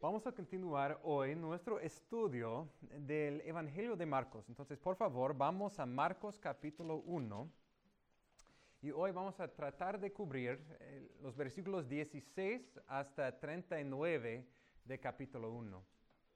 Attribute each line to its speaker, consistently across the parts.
Speaker 1: Vamos a continuar hoy nuestro estudio del Evangelio de Marcos. Entonces, por favor, vamos a Marcos capítulo 1. Y hoy vamos a tratar de cubrir los versículos 16 hasta 39 de capítulo 1.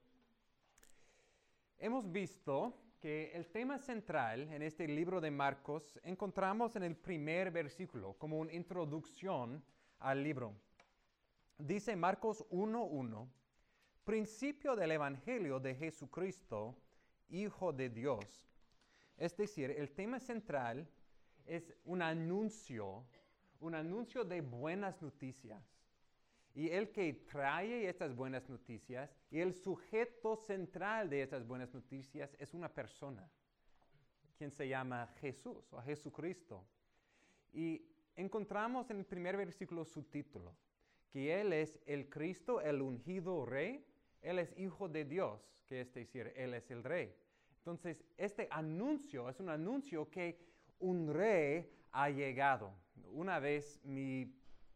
Speaker 1: Hemos visto que el tema central en este libro de Marcos encontramos en el primer versículo, como una introducción al libro. Dice Marcos 1:1, principio del Evangelio de Jesucristo, Hijo de Dios. Es decir, el tema central es un anuncio de buenas noticias. Y el que trae estas buenas noticias y el sujeto central de estas buenas noticias es una persona, quien se llama Jesús o Jesucristo. Y encontramos en el primer versículo su título, que Él es el Cristo, el ungido Rey. Él es Hijo de Dios, que es decir, Él es el Rey. Entonces, este anuncio es un anuncio que un rey ha llegado. Una vez mi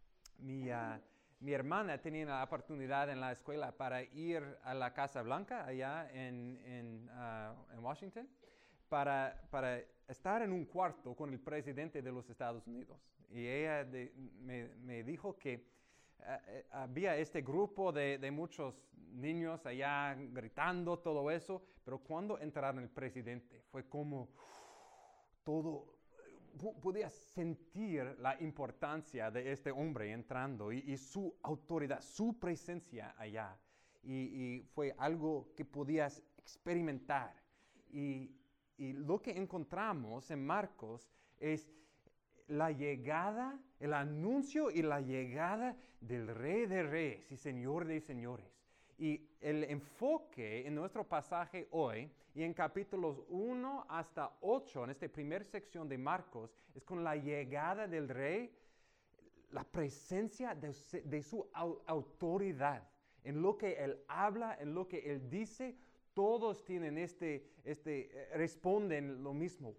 Speaker 1: hermana tenía la oportunidad en la escuela para ir a la Casa Blanca, allá en Washington, para estar en un cuarto con el presidente de los Estados Unidos. Y ella me dijo que había este grupo de muchos niños allá gritando todo eso, pero cuando entraron el presidente fue como todo, podía sentir la importancia de este hombre entrando y su autoridad, su presencia allá. Y fue algo que podías experimentar. Y lo que encontramos en Marcos es la llegada, el anuncio y la llegada del Rey de Reyes y Señor de Señores. Y el enfoque en nuestro pasaje hoy y en capítulos 1 hasta 8, en esta primera sección de Marcos, es con la llegada del Rey, la presencia de su autoridad. En lo que Él habla, en lo que Él dice, todos tienen responden lo mismo.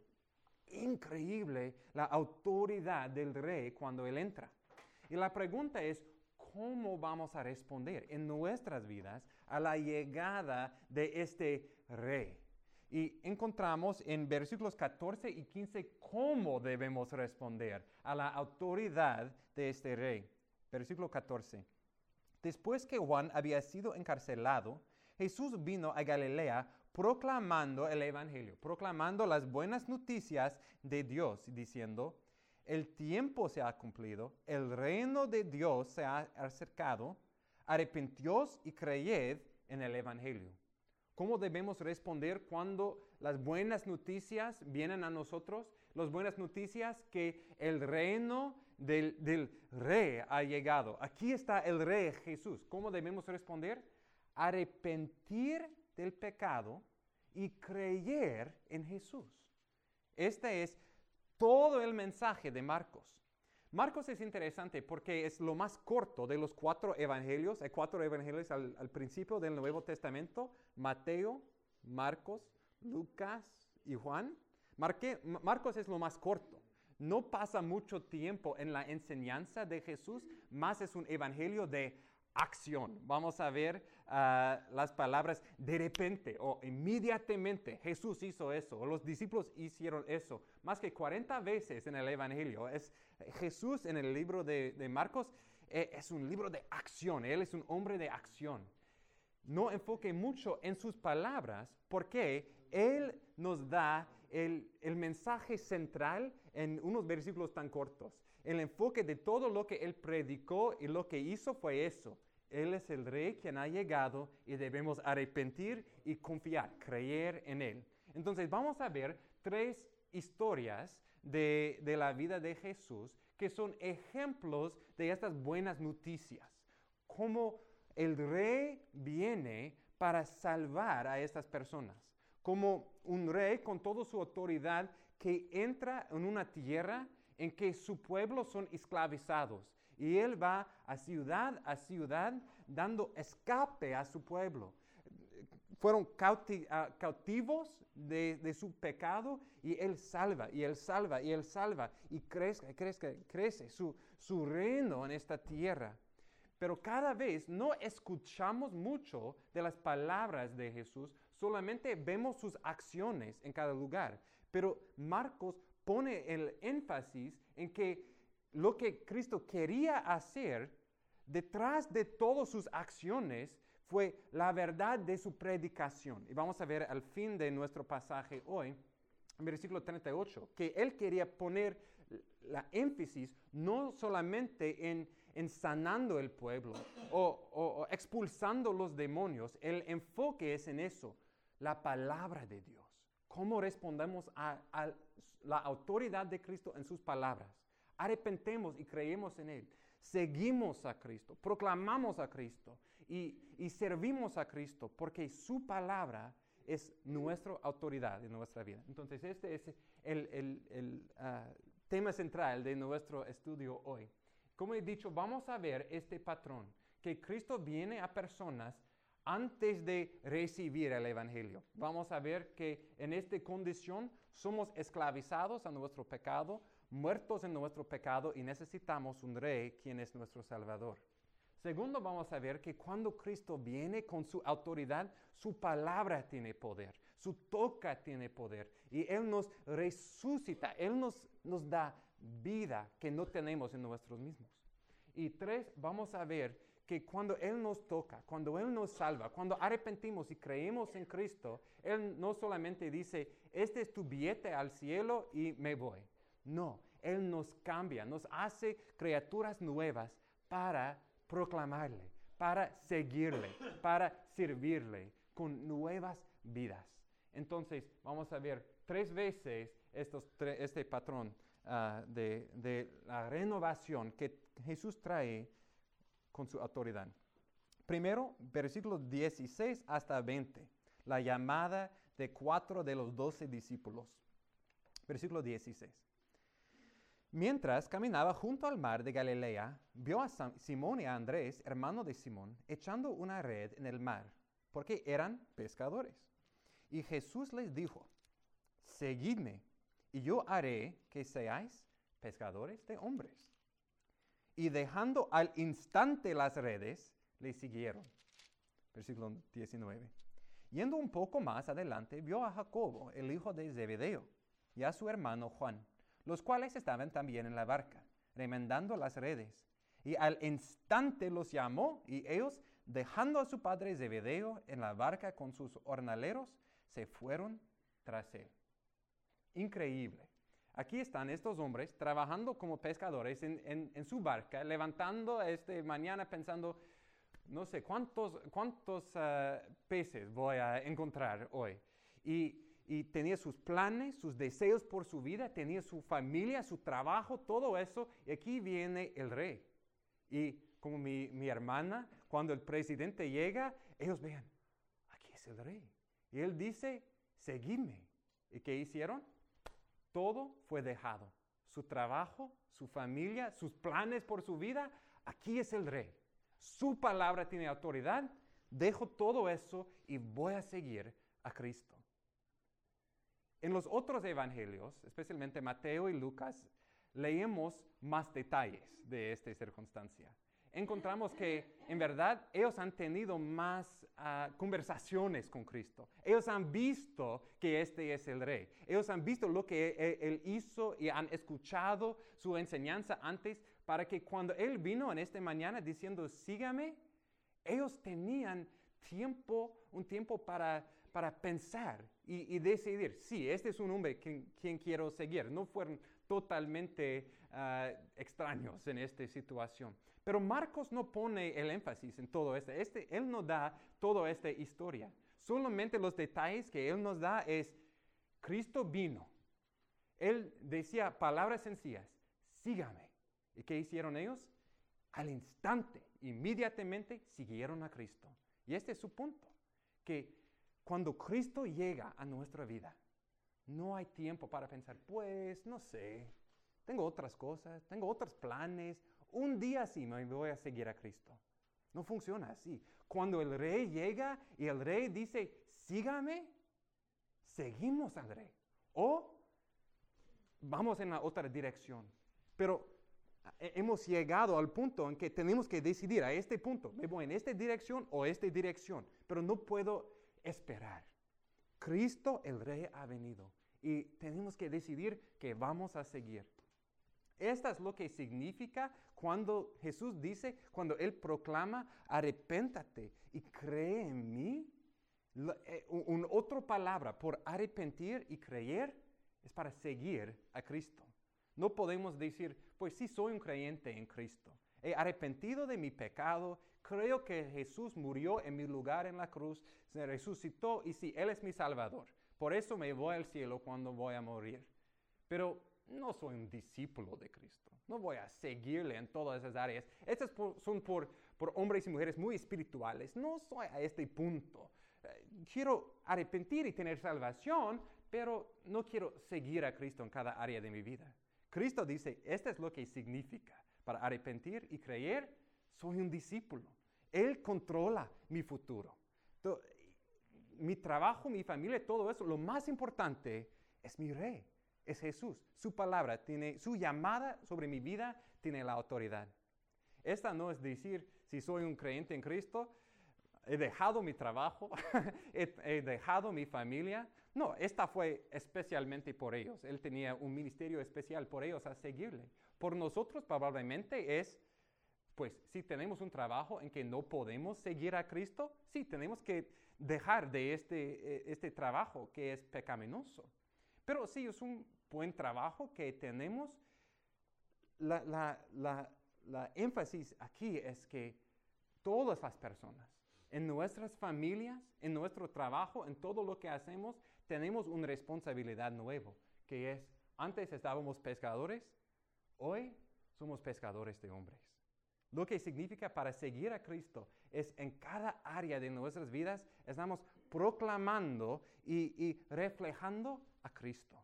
Speaker 1: Increíble la autoridad del Rey cuando Él entra. Y la pregunta es, ¿cómo vamos a responder en nuestras vidas a la llegada de este Rey? Y encontramos en versículos 14 y 15 cómo debemos responder a la autoridad de este Rey. Versículo 14. Después que Juan había sido encarcelado, Jesús vino a Galilea proclamando el Evangelio, proclamando las buenas noticias de Dios, diciendo, el tiempo se ha cumplido, el reino de Dios se ha acercado, arrepentíos y creed en el Evangelio. ¿Cómo debemos responder cuando las buenas noticias vienen a nosotros? Las buenas noticias que el reino del Rey ha llegado. Aquí está el Rey Jesús. ¿Cómo debemos responder? Arrepentir del pecado y creer en Jesús. Este es todo el mensaje de Marcos. Marcos es interesante porque es lo más corto de los 4 evangelios. Hay 4 evangelios al principio del Nuevo Testamento: Mateo, Marcos, Lucas y Juan. Marcos es lo más corto. No pasa mucho tiempo en la enseñanza de Jesús, más es un evangelio de acción. Vamos a ver las palabras de repente o inmediatamente. Jesús hizo eso, o los discípulos hicieron eso. Más que 40 veces en el Evangelio. Jesús en el libro de Marcos es un libro de acción. Él es un hombre de acción. No enfoque mucho en sus palabras porque Él nos da el mensaje central en unos versículos tan cortos. El enfoque de todo lo que Él predicó y lo que hizo fue eso. Él es el Rey quien ha llegado y debemos arrepentir y confiar, creer en Él. Entonces vamos a ver 3 historias de la vida de Jesús que son ejemplos de estas buenas noticias. Cómo el Rey viene para salvar a estas personas. Como un rey con toda su autoridad que entra en una tierra en que su pueblo son esclavizados. Y Él va a ciudad dando escape a su pueblo. Fueron cautivos de su pecado y Él salva, y Él salva, y Él salva. Y crece su reino en esta tierra. Pero cada vez no escuchamos mucho de las palabras de Jesús, solamente vemos sus acciones en cada lugar. Pero Marcos pone el énfasis en que lo que Cristo quería hacer detrás de todas sus acciones fue la verdad de su predicación. Y vamos a ver al fin de nuestro pasaje hoy, en versículo 38, que él quería poner la énfasis no solamente en sanando el pueblo o expulsando los demonios. El enfoque es en eso, la palabra de Dios. ¿Cómo respondemos a la autoridad de Cristo en sus palabras? Arrepentemos y creemos en Él. Seguimos a Cristo, proclamamos a Cristo y servimos a Cristo porque su palabra es nuestra autoridad en nuestra vida. Entonces, este es el tema central de nuestro estudio hoy. Como he dicho, vamos a ver este patrón, que Cristo viene a personas antes de recibir el Evangelio. Vamos a ver que en esta condición somos esclavizados a nuestro pecado, muertos en nuestro pecado y necesitamos un rey quien es nuestro Salvador. Segundo, vamos a ver que cuando Cristo viene con su autoridad, su palabra tiene poder, su toca tiene poder y Él nos resucita, Él nos da vida que no tenemos en nosotros mismos. Y tres, vamos a ver que cuando Él nos toca, cuando Él nos salva, cuando arrepentimos y creemos en Cristo, Él no solamente dice, este es tu billete al cielo y me voy. No, Él nos cambia, nos hace criaturas nuevas para proclamarle, para seguirle, para servirle con nuevas vidas. Entonces, vamos a ver 3 veces este patrón de la renovación que Jesús trae con su autoridad. Primero, versículos 16 hasta 20, la llamada de 4 de los 12 discípulos. Versículo 16. Mientras caminaba junto al mar de Galilea, vio a Simón y a Andrés, hermano de Simón, echando una red en el mar, porque eran pescadores. Y Jesús les dijo, seguidme, y yo haré que seáis pescadores de hombres. Y dejando al instante las redes, le siguieron. Versículo 19. Yendo un poco más adelante, vio a Jacobo, el hijo de Zebedeo, y a su hermano Juan, los cuales estaban también en la barca, remendando las redes. Y al instante los llamó, y ellos, dejando a su padre Zebedeo en la barca con sus jornaleros, se fueron tras él. Increíble. Aquí están estos hombres trabajando como pescadores en su barca, levantando mañana pensando, no sé, cuántos peces voy a encontrar hoy. Y tenía sus planes, sus deseos por su vida, tenía su familia, su trabajo, todo eso. Y aquí viene el rey. Y como mi hermana, cuando el presidente llega, ellos vean, aquí es el rey. Y él dice, seguidme. ¿Y qué hicieron? Todo fue dejado. Su trabajo, su familia, sus planes por su vida, aquí es el rey. Su palabra tiene autoridad. Dejo todo eso y voy a seguir a Cristo. En los otros evangelios, especialmente Mateo y Lucas, leemos más detalles de esta circunstancia. Encontramos que, en verdad, ellos han tenido más conversaciones con Cristo. Ellos han visto que este es el Rey. Ellos han visto lo que Él hizo y han escuchado su enseñanza antes para que cuando Él vino en esta mañana diciendo, sígame, ellos tenían un tiempo para pensar y decidir, sí, este es un hombre quien quiero seguir. No fueron totalmente extraños en esta situación. Pero Marcos no pone el énfasis en todo esto. Él no da toda esta historia. Solamente los detalles que Él nos da es, Cristo vino. Él decía palabras sencillas, sígame. ¿Y qué hicieron ellos? Al instante, inmediatamente, siguieron a Cristo. Y este es su punto, que cuando Cristo llega a nuestra vida, no hay tiempo para pensar, pues, no sé, tengo otras cosas, tengo otros planes, un día sí me voy a seguir a Cristo. No funciona así. Cuando el Rey llega y el Rey dice, sígame, seguimos al Rey. O vamos en la otra dirección. Pero Hemos llegado al punto en que tenemos que decidir a este punto, me voy en esta dirección o esta dirección, pero no puedo esperar. Cristo el Rey ha venido y tenemos que decidir que vamos a seguir. Esto es lo que significa cuando Jesús dice, cuando Él proclama, arrepéntate y cree en mí. Una otra palabra por arrepentir y creer es para seguir a Cristo. No podemos decir, pues sí, soy un creyente en Cristo. He arrepentido de mi pecado, creo que Jesús murió en mi lugar en la cruz, se resucitó y sí, Él es mi Salvador. Por eso me voy al cielo cuando voy a morir. Pero no soy un discípulo de Cristo. No voy a seguirle en todas esas áreas. Estas son por hombres y mujeres muy espirituales. No soy a este punto. Quiero arrepentir y tener salvación, pero no quiero seguir a Cristo en cada área de mi vida. Cristo dice, esto es lo que significa. Para arrepentir y creer, soy un discípulo. Él controla mi futuro. Mi trabajo, mi familia, todo eso, lo más importante es mi Rey, es Jesús. Su palabra, su llamada sobre mi vida tiene la autoridad. Esta no es decir, si soy un creyente en Cristo, he dejado mi trabajo, he dejado mi familia. No, esta fue especialmente por ellos. Él tenía un ministerio especial por ellos a seguirle. Por nosotros probablemente es, pues, si tenemos un trabajo en que no podemos seguir a Cristo, sí, tenemos que dejar de este trabajo que es pecaminoso. Pero sí, es un buen trabajo que tenemos. La énfasis aquí es que todas las personas, en nuestras familias, en nuestro trabajo, en todo lo que hacemos, tenemos una responsabilidad nueva, que es, antes estábamos pescadores, hoy somos pescadores de hombres. Lo que significa para seguir a Cristo es en cada área de nuestras vidas estamos proclamando y reflejando a Cristo.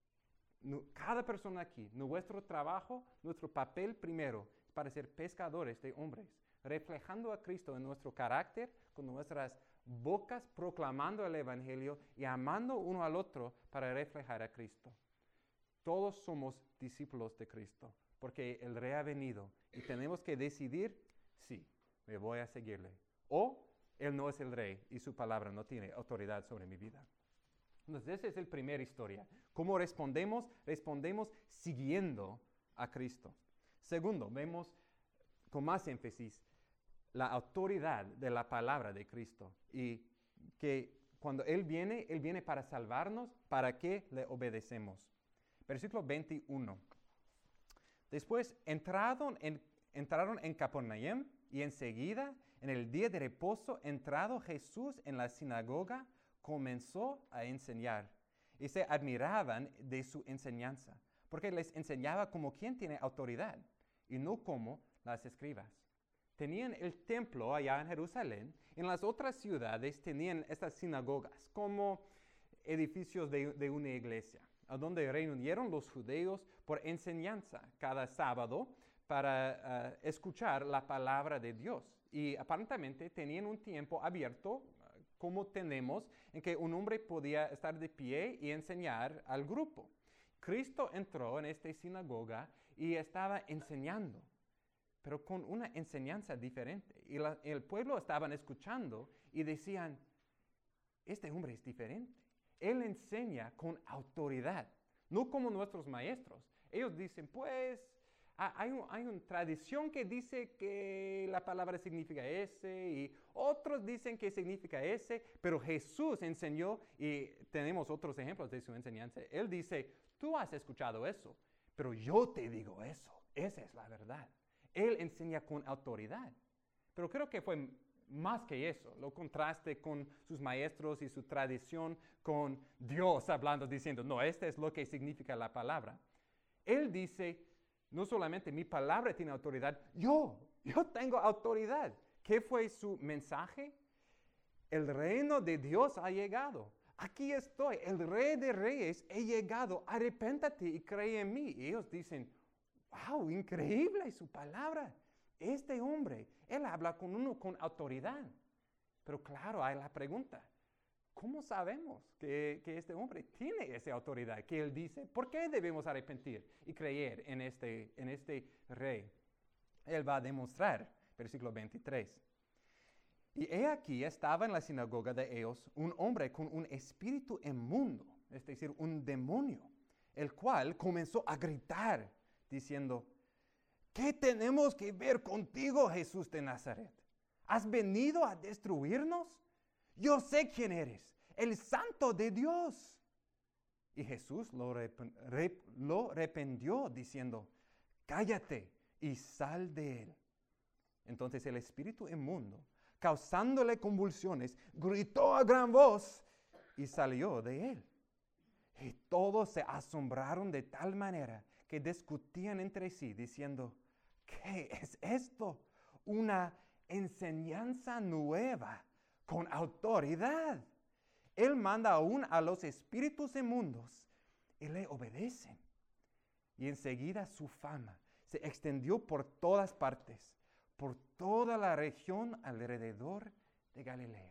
Speaker 1: Cada persona aquí, nuestro trabajo, nuestro papel primero es para ser pescadores de hombres, reflejando a Cristo en nuestro carácter, con nuestras bocas proclamando el Evangelio y amando uno al otro para reflejar a Cristo. Todos somos discípulos de Cristo, porque el Rey ha venido y tenemos que decidir, sí, me voy a seguirle. O Él no es el Rey y su palabra no tiene autoridad sobre mi vida. Entonces, esa es la primera historia. ¿Cómo respondemos? Respondemos siguiendo a Cristo. Segundo, vemos con más énfasis la autoridad de la palabra de Cristo y que cuando Él viene para salvarnos, ¿para qué le obedecemos? Versículo 21. Después entraron en Capernaum y enseguida, en el día de reposo, entrado Jesús en la sinagoga, comenzó a enseñar. Y se admiraban de su enseñanza, porque les enseñaba como quien tiene autoridad y no como las escribas. Tenían el templo allá en Jerusalén. En las otras ciudades tenían estas sinagogas como edificios de una iglesia, a donde reunieron los judíos por enseñanza cada sábado para escuchar la palabra de Dios. Y aparentemente tenían un tiempo abierto, como tenemos, en que un hombre podía estar de pie y enseñar al grupo. Cristo entró en esta sinagoga y estaba enseñando, pero con una enseñanza diferente. Y el pueblo estaban escuchando y decían, este hombre es diferente. Él enseña con autoridad, no como nuestros maestros. Ellos dicen, pues, hay una tradición que dice que la palabra significa ese y otros dicen que significa ese, pero Jesús enseñó y tenemos otros ejemplos de su enseñanza. Él dice, tú has escuchado eso, pero yo te digo eso. Esa es la verdad. Él enseña con autoridad, pero creo que fue más que eso. Lo contraste con sus maestros y su tradición, con Dios hablando, diciendo, no, esto es lo que significa la palabra. Él dice, no solamente mi palabra tiene autoridad, yo tengo autoridad. ¿Qué fue su mensaje? El reino de Dios ha llegado. Aquí estoy, el Rey de Reyes, he llegado, arrepéntate y cree en mí. Y ellos dicen, wow, increíble su palabra. Este hombre, él habla con uno con autoridad. Pero claro, hay la pregunta, ¿cómo sabemos que este hombre tiene esa autoridad? Que él dice, ¿por qué debemos arrepentir y creer en este rey? Él va a demostrar, versículo 23. Y he aquí estaba en la sinagoga de ellos un hombre con un espíritu inmundo, es decir, un demonio, el cual comenzó a gritar, diciendo, ¿qué tenemos que ver contigo, Jesús de Nazaret? ¿Has venido a destruirnos? Yo sé quién eres, el Santo de Dios. Y Jesús lo reprendió, diciendo, cállate y sal de él. Entonces el espíritu inmundo, causándole convulsiones, gritó a gran voz y salió de él. Y todos se asombraron de tal manera que discutían entre sí, diciendo, ¿qué es esto? Una enseñanza nueva con autoridad. Él manda aún a los espíritus inmundos y le obedecen. Y enseguida su fama se extendió por todas partes, por toda la región alrededor de Galilea.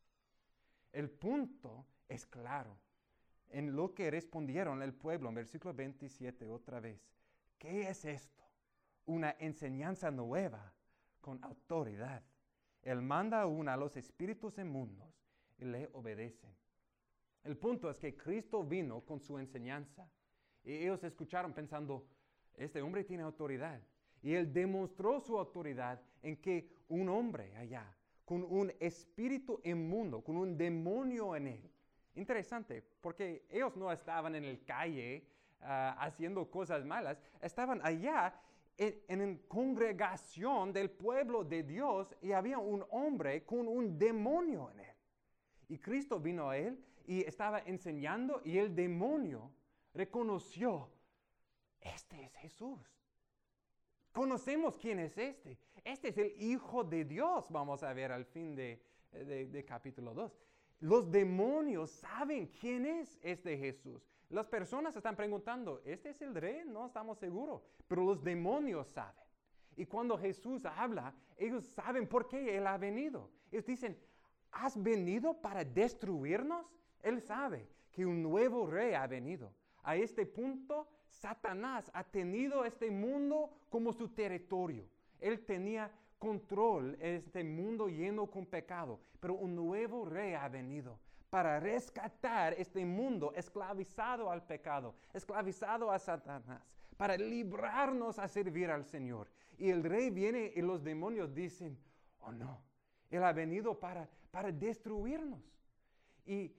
Speaker 1: El punto es claro en lo que respondieron el pueblo en versículo 27 otra vez. ¿Qué es esto? Una enseñanza nueva con autoridad. Él manda aún a los espíritus inmundos y le obedecen. El punto es que Cristo vino con su enseñanza y ellos escucharon pensando, este hombre tiene autoridad. Y él demostró su autoridad en que un hombre allá, con un espíritu inmundo, con un demonio en él. Interesante, porque ellos no estaban en la calle haciendo cosas malas, estaban allá en congregación del pueblo de Dios y había un hombre con un demonio en él. Y Cristo vino a él y estaba enseñando y el demonio reconoció, este es Jesús. Conocemos quién es este. Este es el Hijo de Dios, vamos a ver al fin de capítulo 2. Los demonios saben quién es este Jesús. Las personas están preguntando, ¿este es el rey? No estamos seguros. Pero los demonios saben. Y cuando Jesús habla, ellos saben por qué Él ha venido. Ellos dicen, ¿has venido para destruirnos? Él sabe que un nuevo rey ha venido. A este punto, Satanás ha tenido este mundo como su territorio. Él tenía control en este mundo lleno con pecado, pero un nuevo rey ha venido para rescatar este mundo esclavizado al pecado, esclavizado a Satanás, para librarnos a servir al Señor. Y el rey viene y los demonios dicen, oh no, Él ha venido para destruirnos. Y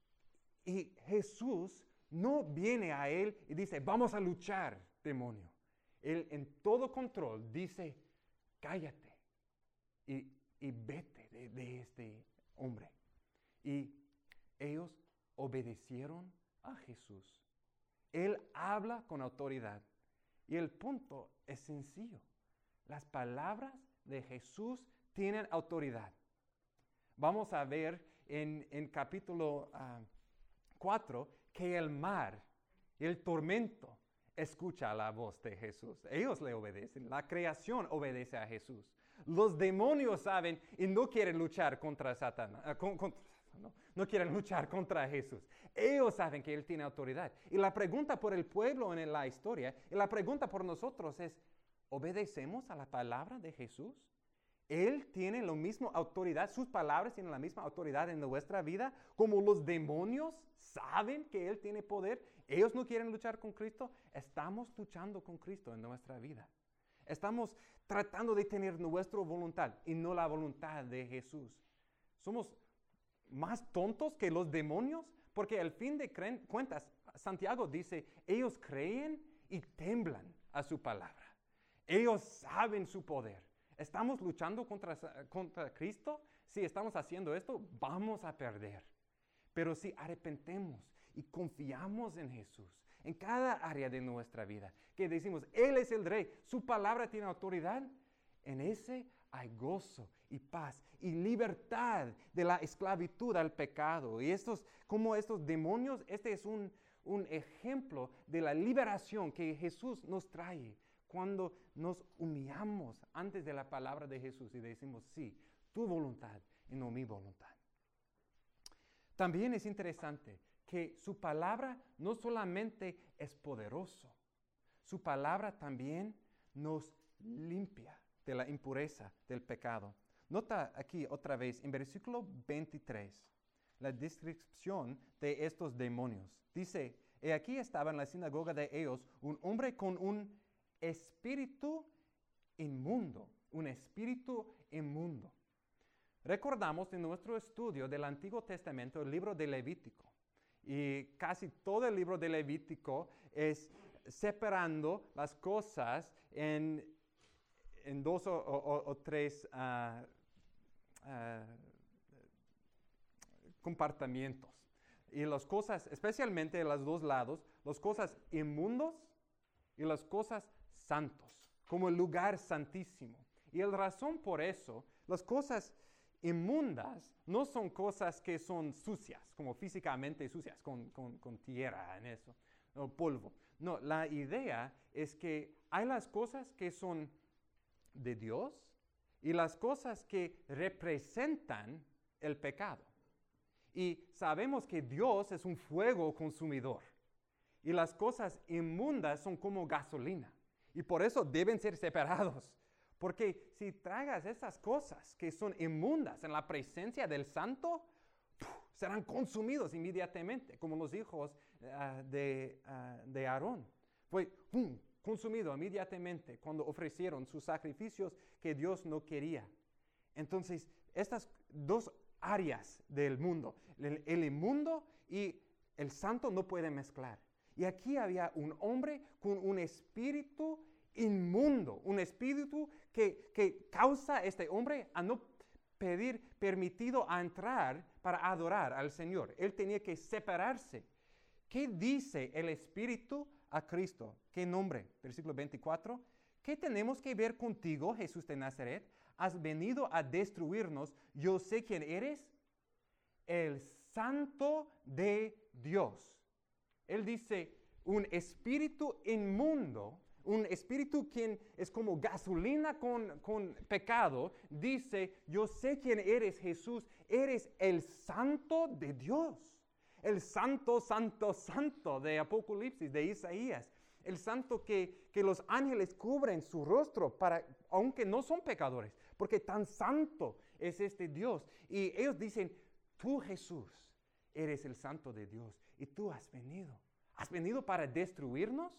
Speaker 1: Jesús no viene a él y dice, vamos a luchar, demonio. Él en todo control dice, cállate y vete de este hombre. Y ellos obedecieron a Jesús. Él habla con autoridad. Y el punto es sencillo. Las palabras de Jesús tienen autoridad. Vamos a ver en capítulo 4 que el mar y el tormento escucha la voz de Jesús. Ellos le obedecen. La creación obedece a Jesús. Los demonios saben y no quieren luchar contra Satanás. No quieren luchar contra Jesús. Ellos saben que Él tiene autoridad. Y la pregunta por el pueblo en la historia, y la pregunta por nosotros es, ¿obedecemos a la palabra de Jesús? Él tiene la misma autoridad, sus palabras tienen la misma autoridad en nuestra vida, como los demonios saben que Él tiene poder. Ellos no quieren luchar con Cristo. Estamos luchando con Cristo en nuestra vida. Estamos tratando de tener nuestra voluntad y no la voluntad de Jesús. Somos más tontos que los demonios, porque al fin de cuentas, Santiago dice, ellos creen y temblan a su palabra. Ellos saben su poder. ¿Estamos luchando contra Cristo? Si estamos haciendo esto, vamos a perder. Pero si arrepentemos y confiamos en Jesús, en cada área de nuestra vida, que decimos, Él es el Rey, su palabra tiene autoridad, en ese hay gozo y paz y libertad de la esclavitud al pecado. Y como estos demonios, este es un ejemplo de la liberación que Jesús nos trae cuando nos humillamos antes de la palabra de Jesús y decimos, sí, tu voluntad y no mi voluntad. También es interesante que su palabra no solamente es poderoso, su palabra también nos limpia de la impureza del pecado. Nota aquí otra vez en versículo 23 la descripción de estos demonios. Dice, y aquí estaba en la sinagoga de ellos un hombre con un espíritu inmundo, un espíritu inmundo. Recordamos en nuestro estudio del Antiguo Testamento el libro de Levítico. Y casi todo el libro de Levítico es separando las cosas en dos o tres compartimientos. Y las cosas, especialmente en los dos lados, las cosas inmundos y las cosas santos, como el lugar santísimo. Y la razón por eso, las cosas inmundas no son cosas que son sucias, como físicamente sucias, con tierra en eso, o polvo. No, la idea es que hay las cosas que son de Dios y las cosas que representan el pecado. Y sabemos que Dios es un fuego consumidor. Y las cosas inmundas son como gasolina. Y por eso deben ser separados. Porque si tragas esas cosas que son inmundas en la presencia del Santo, serán consumidos inmediatamente, como los hijos de Aarón. Fue consumido inmediatamente cuando ofrecieron sus sacrificios que Dios no quería. Entonces, estas dos áreas del mundo, el inmundo y el santo, no pueden mezclar. Y aquí había un hombre con un espíritu inmundo, un espíritu que causa a este hombre a no pedir permitido a entrar para adorar al Señor. Él tenía que separarse. ¿Qué dice el espíritu a Cristo? ¿Qué nombre? Versículo 24. ¿Qué tenemos que ver contigo, Jesús de Nazaret? Has venido a destruirnos. Yo sé quién eres, el Santo de Dios. Él dice, un espíritu inmundo, un espíritu que es como gasolina con pecado, dice, yo sé quién eres, Jesús, eres el Santo de Dios. El Santo, Santo, Santo de Apocalipsis, de Isaías. El Santo que los ángeles cubren su rostro, aunque no son pecadores, porque tan santo es este Dios. Y ellos dicen, tú Jesús, eres el Santo de Dios y tú has venido. ¿Has venido para destruirnos?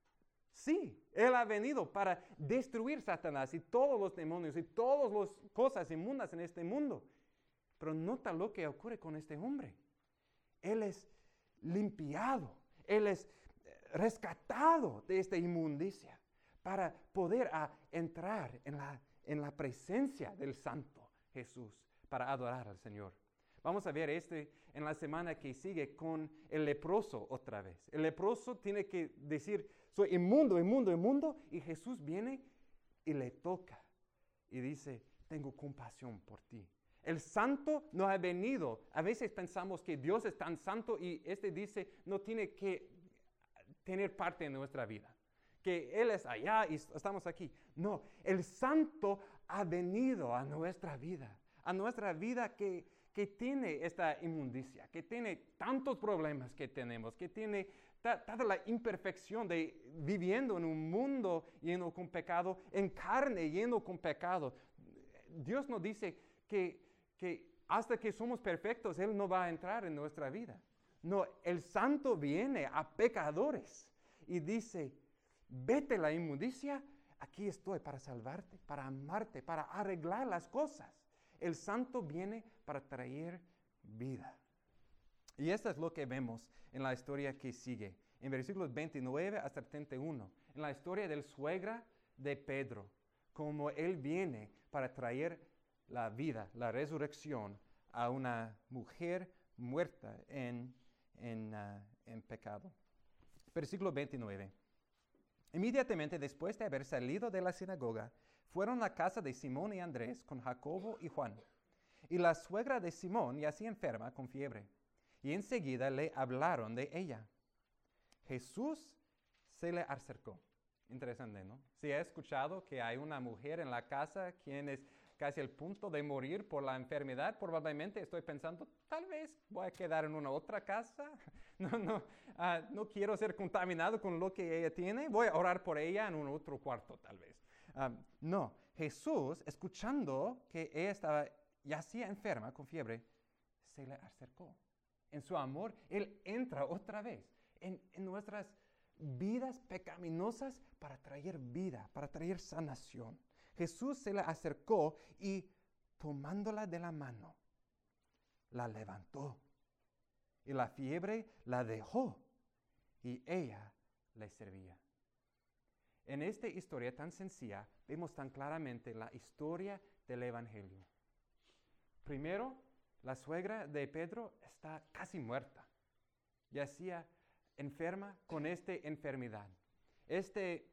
Speaker 1: Sí, Él ha venido para destruir Satanás y todos los demonios y todas las cosas inmundas en este mundo. Pero nota lo que ocurre con este hombre. Él es limpiado, Él es rescatado de esta inmundicia para poder entrar en la presencia del Santo Jesús para adorar al Señor. Vamos a ver en la semana que sigue con el leproso otra vez. El leproso tiene que decir, soy inmundo, inmundo, inmundo, y Jesús viene y le toca y dice, tengo compasión por ti. El santo no ha venido. A veces pensamos que Dios es tan santo y dice, no tiene que tener parte en nuestra vida. Que Él es allá y estamos aquí. No, el santo ha venido a nuestra vida que tiene esta inmundicia, que tiene tantos problemas que tenemos, que tiene toda la imperfección de viviendo en un mundo lleno con pecado, en carne lleno con pecado. Dios nos dice que hasta que somos perfectos, Él no va a entrar en nuestra vida. No, el santo viene a pecadores y dice, vete la inmundicia, aquí estoy para salvarte, para amarte, para arreglar las cosas. El santo viene para traer vida. Y esto es lo que vemos en la historia que sigue, en versículos 29 hasta 31, en la historia del suegra de Pedro, como él viene para traer la vida, la resurrección a una mujer muerta en pecado. Versículo 29. Inmediatamente después de haber salido de la sinagoga, fueron a casa de Simón y Andrés con Jacobo y Juan. Y la suegra de Simón yacía enferma con fiebre, y enseguida le hablaron de ella. Jesús se le acercó. Interesante, ¿no? Si ha escuchado que hay una mujer en la casa quien es casi al punto de morir por la enfermedad, probablemente estoy pensando, tal vez voy a quedar en una otra casa. No quiero ser contaminado con lo que ella tiene. Voy a orar por ella en un otro cuarto, tal vez. No, Jesús, escuchando que ella estaba yacía enferma con fiebre, se le acercó. En su amor, Él entra otra vez en nuestras vidas pecaminosas para traer vida, para traer sanación. Jesús se le acercó y tomándola de la mano, la levantó. Y la fiebre la dejó y ella le servía. En esta historia tan sencilla, vemos tan claramente la historia del Evangelio. Primero, la suegra de Pedro está casi muerta. Yacía enferma con esta enfermedad. Este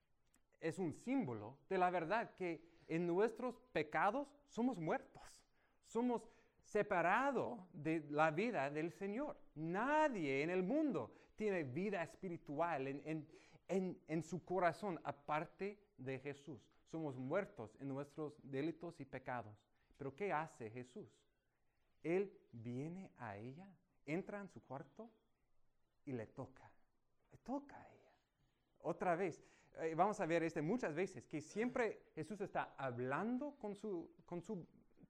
Speaker 1: es un símbolo de la verdad que en nuestros pecados somos muertos. Somos separados de la vida del Señor. Nadie en el mundo tiene vida espiritual en su corazón aparte de Jesús. Somos muertos en nuestros delitos y pecados. Pero ¿qué hace Jesús? Él viene a ella, entra en su cuarto y le toca a ella. Otra vez, vamos a ver muchas veces, que siempre Jesús está hablando con su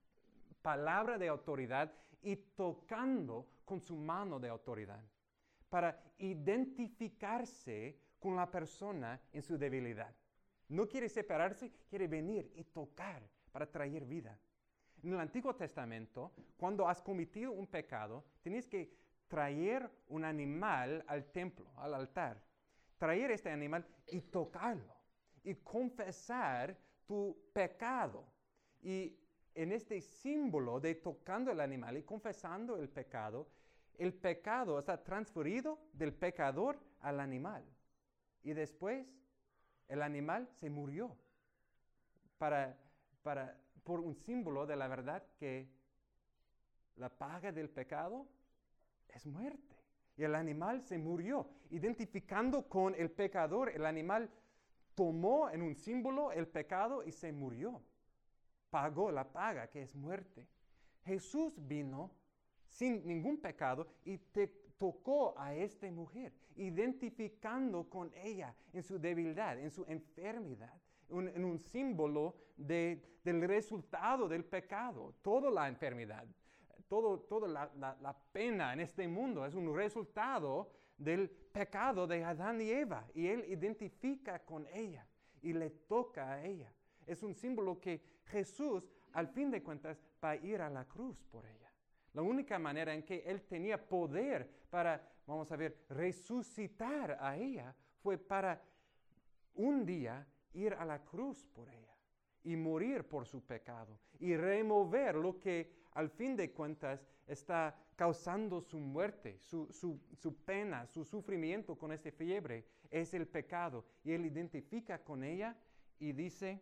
Speaker 1: palabra de autoridad y tocando con su mano de autoridad para identificarse con la persona en su debilidad. No quiere separarse, quiere venir y tocar para traer vida. En el Antiguo Testamento, cuando has cometido un pecado, tienes que traer un animal al templo, al altar. Traer este animal y tocarlo. Y confesar tu pecado. Y en este símbolo de tocando el animal y confesando el pecado está transferido del pecador al animal. Y después el animal se murió por un símbolo de la verdad que la paga del pecado es muerte. Y el animal se murió. Identificando con el pecador, el animal tomó en un símbolo el pecado y se murió. Pagó la paga, que es muerte. Jesús vino sin ningún pecado y tocó a esta mujer, identificando con ella en su debilidad, en su enfermedad, en un símbolo del resultado del pecado. Toda la enfermedad, toda la pena en este mundo es un resultado del pecado de Adán y Eva. Y Él identifica con ella y le toca a ella. Es un símbolo que Jesús, al fin de cuentas, va a ir a la cruz por ella. La única manera en que Él tenía poder para, vamos a ver, resucitar a ella fue para un día ir a la cruz por ella y morir por su pecado y remover lo que al fin de cuentas está causando su muerte, su pena, su sufrimiento con esta fiebre, es el pecado. Y Él identifica con ella y dice,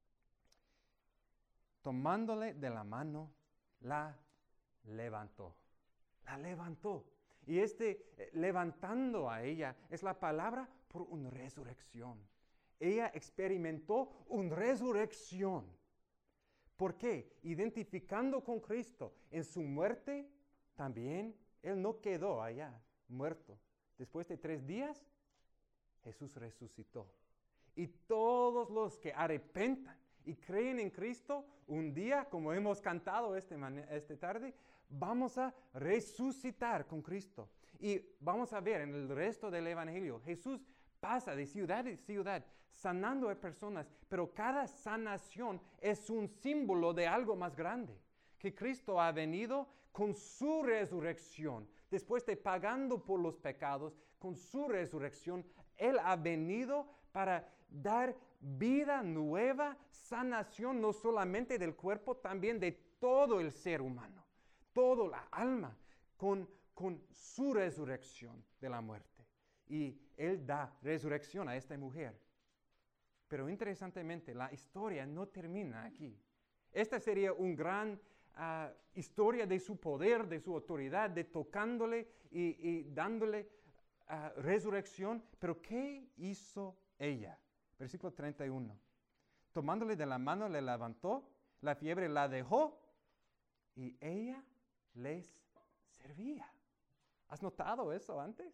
Speaker 1: tomándole de la mano, la levantó. La levantó. Y levantando a ella es la palabra por una resurrección. Ella experimentó una resurrección. ¿Por qué? Identificando con Cristo en su muerte, también Él no quedó allá muerto. Después de 3 días, Jesús resucitó. Y todos los que arrepentan y creen en Cristo, un día, como hemos cantado esta tarde, vamos a resucitar con Cristo. Y vamos a ver en el resto del Evangelio, Jesús pasa de ciudad en ciudad, sanando a personas, pero cada sanación es un símbolo de algo más grande, que Cristo ha venido con su resurrección, después de pagando por los pecados, con su resurrección, Él ha venido para dar vida nueva, sanación no solamente del cuerpo, también de todo el ser humano, toda la alma, con su resurrección de la muerte. Y Él da resurrección a esta mujer. Pero interesantemente, la historia no termina aquí. Esta sería una gran historia de su poder, de su autoridad, de tocándole y dándole resurrección. Pero ¿qué hizo ella? Versículo 31. Tomándole de la mano, le levantó, la fiebre la dejó y ella les servía. ¿Has notado eso antes?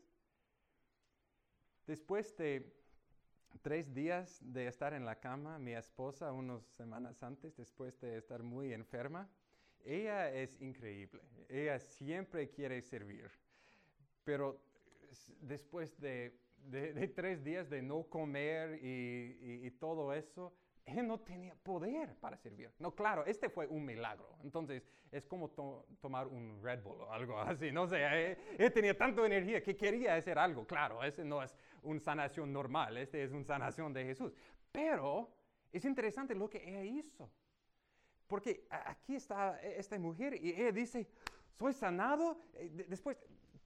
Speaker 1: Después de 3 días de estar en la cama, mi esposa, unas semanas antes, después de estar muy enferma, ella es increíble. Ella siempre quiere servir. Pero después de 3 días de no comer y todo eso, ella no tenía poder para servir. No, claro, este fue un milagro. Entonces, es como tomar un Red Bull o algo así. No sé, ella tenía tanta energía que quería hacer algo. Claro, ese no es una sanación normal. Este es una sanación de Jesús. Pero es interesante lo que ella hizo. Porque aquí está esta mujer y ella dice, soy sanado. Después,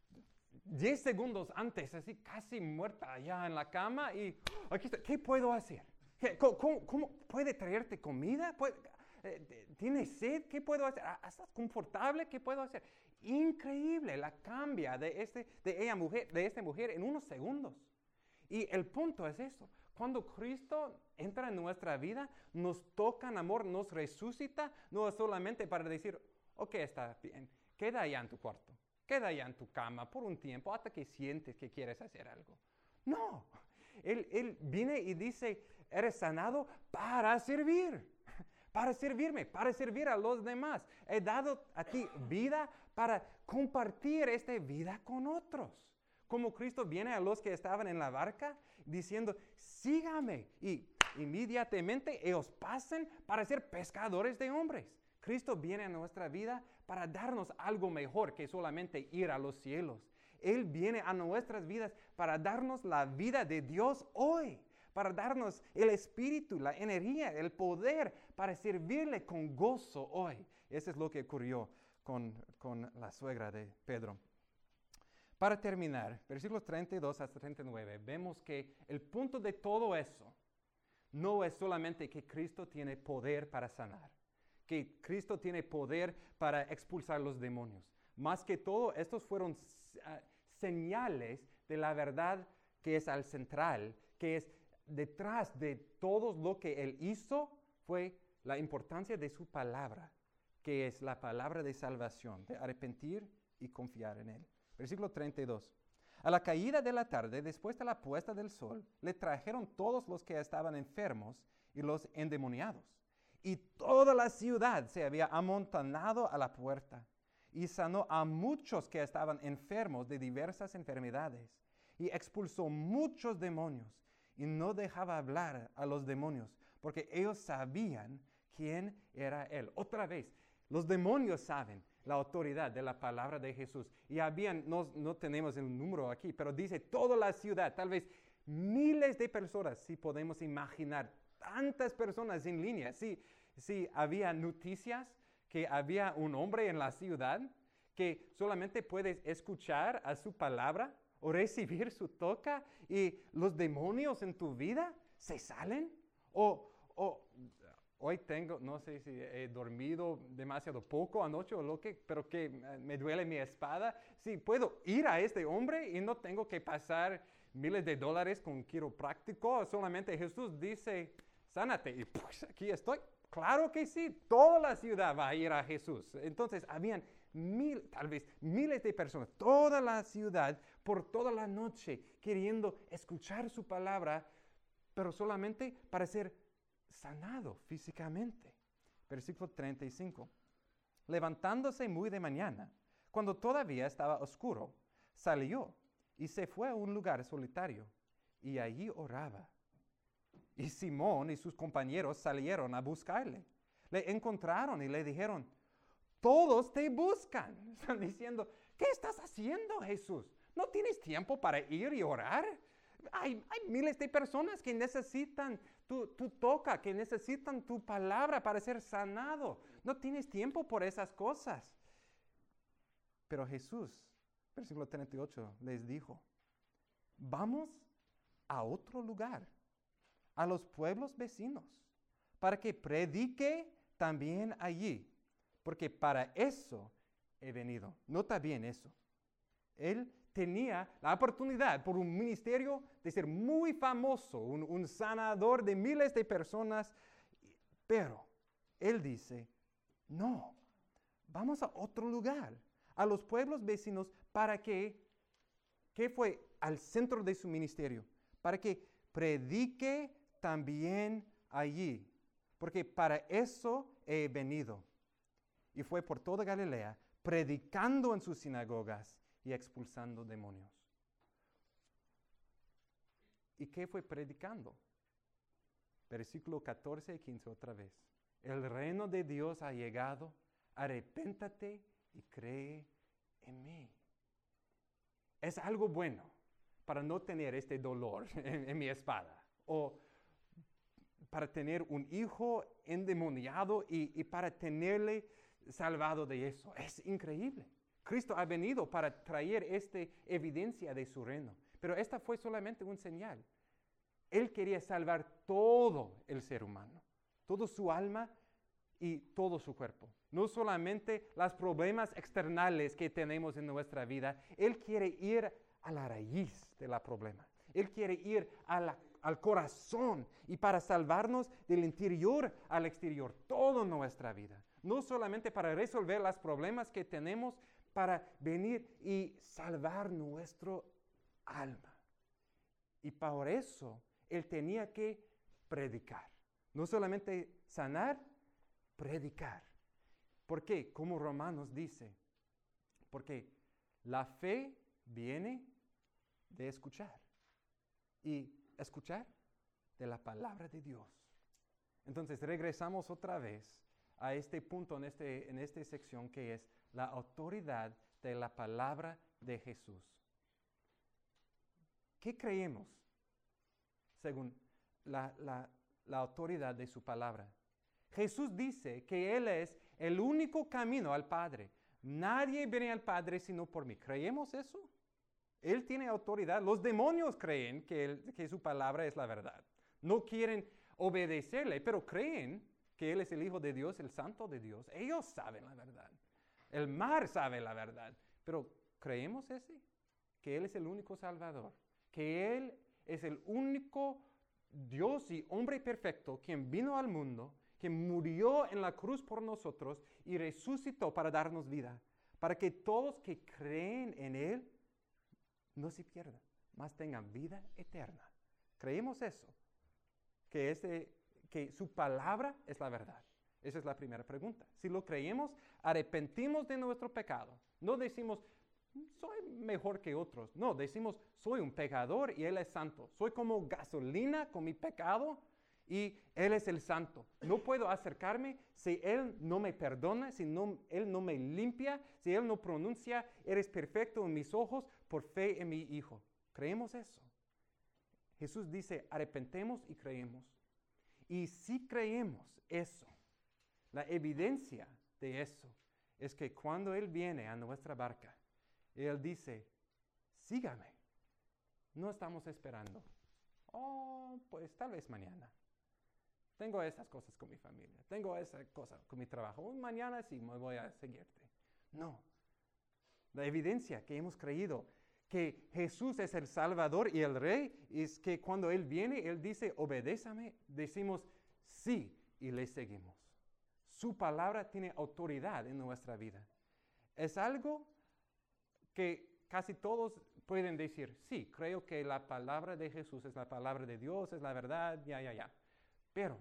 Speaker 1: 10 segundos antes, así casi muerta allá en la cama. Y aquí está, ¿qué puedo hacer? ¿Cómo puede traerte comida? ¿Tienes sed? ¿Qué puedo hacer? ¿Estás confortable? ¿Qué puedo hacer? Increíble la cambia de esta mujer en unos segundos. Y el punto es eso. Cuando Cristo entra en nuestra vida, nos toca en amor, nos resucita, no es solamente para decir, ok, está bien, queda allá en tu cuarto, queda allá en tu cama por un tiempo hasta que sientes que quieres hacer algo. No, Él viene y dice, eres sanado para servir, para servirme, para servir a los demás. He dado a ti vida para compartir esta vida con otros. Como Cristo viene a los que estaban en la barca diciendo, sígame. Y inmediatamente ellos pasan para ser pescadores de hombres. Cristo viene a nuestra vida para darnos algo mejor que solamente ir a los cielos. Él viene a nuestras vidas para darnos la vida de Dios hoy, para darnos el espíritu, la energía, el poder para servirle con gozo hoy. Eso es lo que ocurrió con la suegra de Pedro. Para terminar, versículos 32 hasta 39, vemos que el punto de todo eso no es solamente que Cristo tiene poder para sanar, que Cristo tiene poder para expulsar los demonios. Más que todo, estos fueron señales de la verdad que es al central, que es detrás de todo lo que Él hizo, fue la importancia de su palabra, que es la palabra de salvación, de arrepentir y confiar en Él. Versículo 32. A la caída de la tarde, después de la puesta del sol, le trajeron todos los que estaban enfermos y los endemoniados. Y toda la ciudad se había amontonado a la puerta. Y sanó a muchos que estaban enfermos de diversas enfermedades. Y expulsó muchos demonios. Y no dejaba hablar a los demonios, porque ellos sabían quién era Él. Otra vez, los demonios saben la autoridad de la palabra de Jesús. Y no tenemos el número aquí, pero dice toda la ciudad, tal vez miles de personas, si podemos imaginar, tantas personas en línea. Sí, había noticias que había un hombre en la ciudad que solamente puedes escuchar a su palabra o recibir su toca y los demonios en tu vida se salen. Hoy no sé si he dormido demasiado poco anoche o pero que me duele mi espalda. Sí, puedo ir a este hombre y no tengo que pasar miles de dólares con quiropráctico. Solamente Jesús dice, sánate. Y pues aquí estoy. Claro que sí, toda la ciudad va a ir a Jesús. Entonces, habían tal vez miles de personas, toda la ciudad, por toda la noche, queriendo escuchar su palabra, pero solamente para ser sanado físicamente. Versículo 35. Levantándose muy de mañana, cuando todavía estaba oscuro, salió y se fue a un lugar solitario y allí oraba. Y Simón y sus compañeros salieron a buscarle. Le encontraron y le dijeron, todos te buscan. Están diciendo, ¿qué estás haciendo, Jesús? ¿No tienes tiempo para ir y orar? Hay miles de personas que necesitan tu toca, que necesitan tu palabra para ser sanado. No tienes tiempo por esas cosas. Pero Jesús, versículo 38, les dijo, vamos a otro lugar, a los pueblos vecinos, para que predique también allí, porque para eso he venido. Nota bien eso. Él tenía la oportunidad por un ministerio de ser muy famoso, un sanador de miles de personas, pero Él dice, no, vamos a otro lugar, a los pueblos vecinos, para que, ¿qué fue al centro de su ministerio? Para que predique también allí, porque para eso he venido. Y fue por toda Galilea, predicando en sus sinagogas y expulsando demonios. ¿Y qué fue predicando? Versículo 14 y 15 otra vez. El reino de Dios ha llegado, arrepéntate y cree en mí. Es algo bueno para no tener este dolor en mi espada, o para tener un hijo endemoniado y para tenerle salvado de eso. Es increíble. Cristo ha venido para traer esta evidencia de su reino, pero esta fue solamente un señal. Él quería salvar todo el ser humano, toda su alma y todo su cuerpo. No solamente los problemas externales que tenemos en nuestra vida. Él quiere ir a la raíz del problema. Él quiere ir al corazón y para salvarnos del interior al exterior, toda nuestra vida. No solamente para resolver los problemas que tenemos, para venir y salvar nuestro alma. Y por eso Él tenía que predicar. No solamente sanar, predicar. ¿Por qué? Como Romanos dice, porque la fe viene de escuchar. Y escuchar de la palabra de Dios. Entonces regresamos otra vez a este punto en esta sección que es la autoridad de la palabra de Jesús. ¿Qué creemos según la autoridad de su palabra? Jesús dice que Él es el único camino al Padre. Nadie viene al Padre sino por mí. ¿Creemos eso? Él tiene autoridad. Los demonios creen que su palabra es la verdad. No quieren obedecerle, pero creen que Él es el Hijo de Dios, el Santo de Dios. Ellos saben la verdad. El mar sabe la verdad. Pero ¿creemos ese? Que Él es el único Salvador. Que Él es el único Dios y hombre perfecto quien vino al mundo, que murió en la cruz por nosotros y resucitó para darnos vida. Para que todos que creen en Él no se pierdan, mas tengan vida eterna. ¿Creemos eso? Que su palabra es la verdad. Esa es la primera pregunta. Si lo creemos, arrepentimos de nuestro pecado. No decimos, soy mejor que otros. No, decimos, soy un pecador y Él es santo. Soy como gasolina con mi pecado y Él es el santo. No puedo acercarme si Él no me perdona, si Él no me limpia, si Él no pronuncia, eres perfecto en mis ojos por fe en mi Hijo. ¿Creemos eso? Jesús dice, arrepentemos y creemos. Y si creemos eso, la evidencia de eso es que cuando Él viene a nuestra barca, Él dice, sígame. No estamos esperando. Oh, pues tal vez mañana. Tengo esas cosas con mi familia. Tengo esa cosa con mi trabajo. Mañana sí me voy a seguirte. No. La evidencia que hemos creído que Jesús es el Salvador y el Rey es que cuando Él viene, Él dice, obedézame. Decimos sí y le seguimos. Su palabra tiene autoridad en nuestra vida. Es algo que casi todos pueden decir, sí, creo que la palabra de Jesús es la palabra de Dios, es la verdad, ya. Pero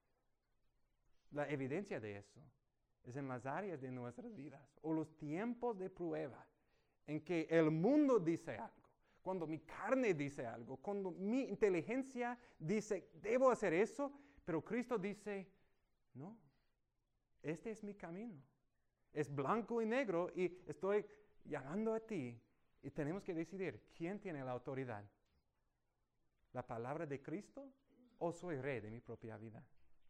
Speaker 1: la evidencia de eso es en las áreas de nuestras vidas o los tiempos de prueba en que el mundo dice algo, cuando mi carne dice algo, cuando mi inteligencia dice, debo hacer eso, pero Cristo dice, no, este es mi camino. Es blanco y negro y estoy llamando a ti y tenemos que decidir quién tiene la autoridad. ¿La palabra de Cristo o soy rey de mi propia vida?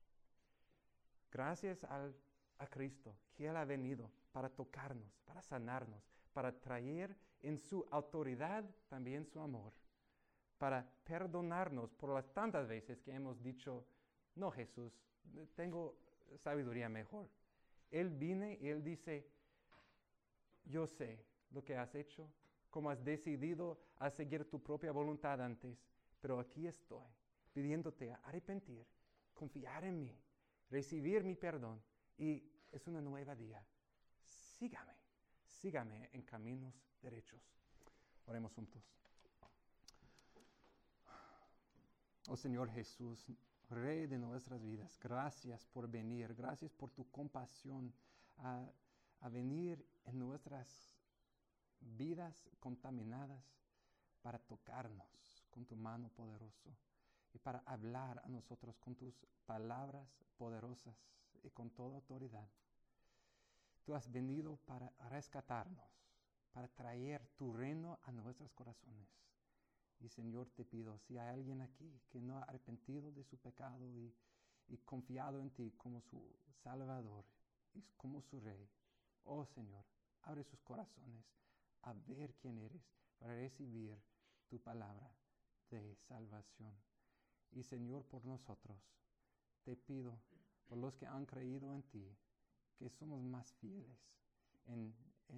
Speaker 1: Gracias a Cristo, que Él ha venido para tocarnos, para sanarnos, para traer en su autoridad también su amor, para perdonarnos por las tantas veces que hemos dicho, no Jesús, tengo sabiduría mejor. Él viene y Él dice, yo sé lo que has hecho, cómo has decidido a seguir tu propia voluntad antes, pero aquí estoy, pidiéndote a arrepentir, confiar en mí, recibir mi perdón y es una nueva día. Sígame en caminos derechos. Oremos juntos. Oh Señor Jesús, Rey de nuestras vidas, gracias por venir, gracias por tu compasión a venir en nuestras vidas contaminadas para tocarnos con tu mano poderosa y para hablar a nosotros con tus palabras poderosas y con toda autoridad. Tú has venido para rescatarnos, para traer tu reino a nuestros corazones. Y Señor, te pido, si hay alguien aquí que no ha arrepentido de su pecado y confiado en ti como su Salvador y como su Rey, oh Señor, abre sus corazones a ver quién eres, para recibir tu palabra de salvación. Y Señor, por nosotros, te pido, por los que han creído en ti, que somos más fieles en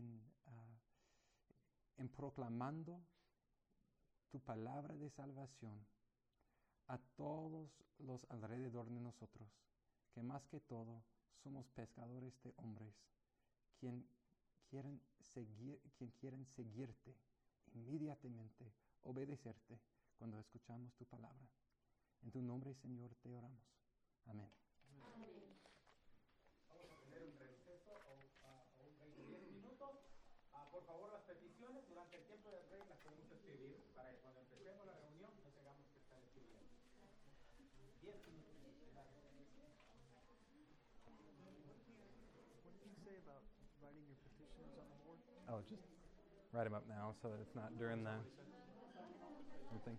Speaker 1: proclamando tu palabra de salvación a todos los alrededor de nosotros, que más que todo somos pescadores de hombres, quien quieren seguirte inmediatamente, obedecerte cuando escuchamos tu palabra. En tu nombre, Señor, te oramos. Amén.
Speaker 2: Vamos a tener un receso o un break de 10 minutos. Por favor, las peticiones durante el tiempo del break las podemos escribir para que cuando empecemos la reunión no tengamos que estar escribiendo. 10 minutos.
Speaker 3: What did you say about writing your petitions on the board?
Speaker 1: Oh, just write them up now so that it's not during the thing.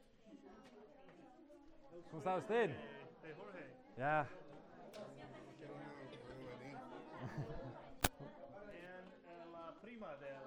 Speaker 1: ¿Cómo está usted?
Speaker 3: De Jorge.
Speaker 1: Ya.
Speaker 3: And la prima de